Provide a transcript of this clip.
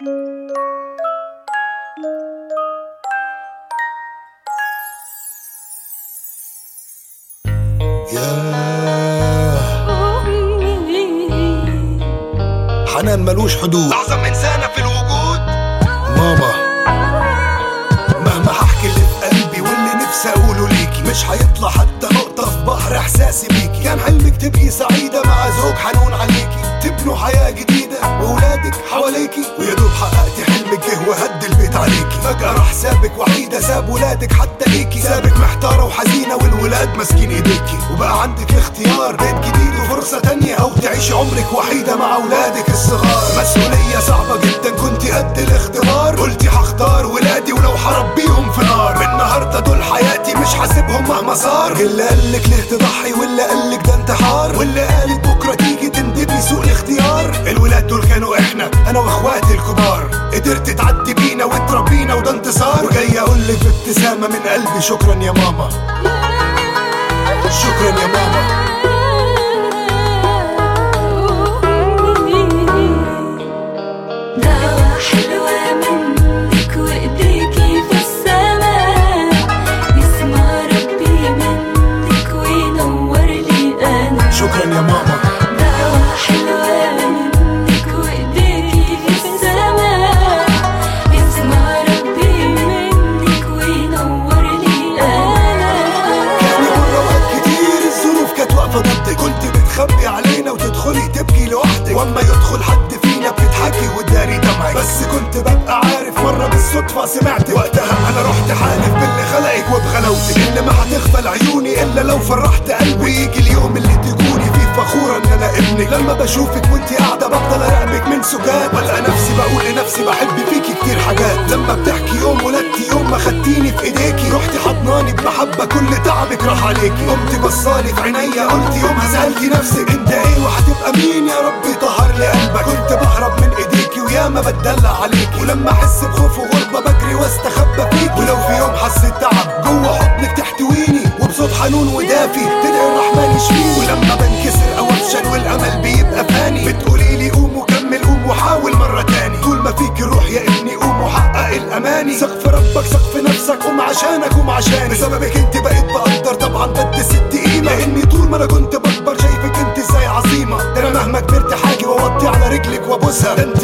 حنان ملوش حدود، أعظم إنسانة في الوجود ماما. مهما هحكي اللي في قلبي واللي نفسي أقوله ليكي مش هيطلع حتى نقطة في بحر إحساسي بيكي. كان حلمك تبقي سعيدة مع زوج حنون عليكي، تبنوا حياة جديدة وولادك حواليكي، ويا دوب حققتي حلمك جه وهد البيت عليكي. فجأة راح سابك وحيدة، ساب ولادك حتى ليكي، سابك محتارة وحزينة والولاد ماسكين ايديكي. وبقى عندك الاختيار بيت جديد وفرصة تانية، أو تعيشي عمرك وحيدة مع ولادك الصغار. مسؤولية صعبة جدا كنتي قد الاختبار، قلتي هختار ولادي ولو هربيهم في نار. من النهاردة دول حياتي مش حاسبهم مهما صار. اللي قالك ليه تضحي واللي قالك ده انتحار، واللي قالك بكرة تيجي تندبي سوء الاختيار. الولاد دول كانوا احنا، انا واخواتي الكبار، قدرت تعدي بينا وتربينا وده انتصار. وجاي اقولك بابتسامة من قلبي شكرا يا ماما، شكرا يا ماما. دعوة حلوة منك وإيديكي في السماء، يسمع ربي منك وينور لي أنا. شكرا يا ماما. دعوة حلوة منك وإيديكي في السماء، يسمع ربي منك وينور لي أنا. كان يمر أوقات كتير الظروف كانت واقفة ضدك، كنت بتخبي علينا وتدخلي تبكي لوحدك، واما يدخل حد فينا بتضحكي وتداري دمعك. بس كنت ببقى عارف مرة بالصدفة سمعت وقتها، انا رحت حالف باللي خلقك وبغلاوتك، اللي ما هتغفل عيوني الا لو فرحت قلبي. ويجي اليوم اللي تكوني فيه فخورة ان انا ابنك. لما بشوفك وانتي قاعدة بفضل اراقبك من سجاد، والقى نفسي بقول لنفسي بحب فيكي كتير حاجات. لما بتحكي يوم ولدتي يوم ما خدتيني في ايديكي، رحتي حضناني بمحبة كل تعبك راح عليكي. قمتي بصالي في عينيا قلتي يومها سألتي نفسك انت ايه وهتبقى مين، يا ربي طهر لي قلبك. كنت بهرب من ايديكي وياما بتدلع عليكي، ولما احس بخوف وغربة بجري واستخبى فيكي. ولو في يوم حسيت تعب جوه حضنك تحتويني، وبصوت حنون ودافي تدعي الرحمن يشفيني. ولما بنكسر او افشل والامل بيبقى فاني، بتقولي لي قوم وكمل قوم وحاول مرة تاني. طول ما فيك روح يا ابني قوم وحقق الاماني. سقف ربك سقف نفسك، قوم عشانك قوم عشاني. بسببك انت بقيت بقدر طبعا بدي ست قيمة، لاني طول ما انا كنت بكبر شايفك انت ازاي عظيمة. ده انا مهما كبرت حاجي واوطي على رجلك وابوسها، ده انت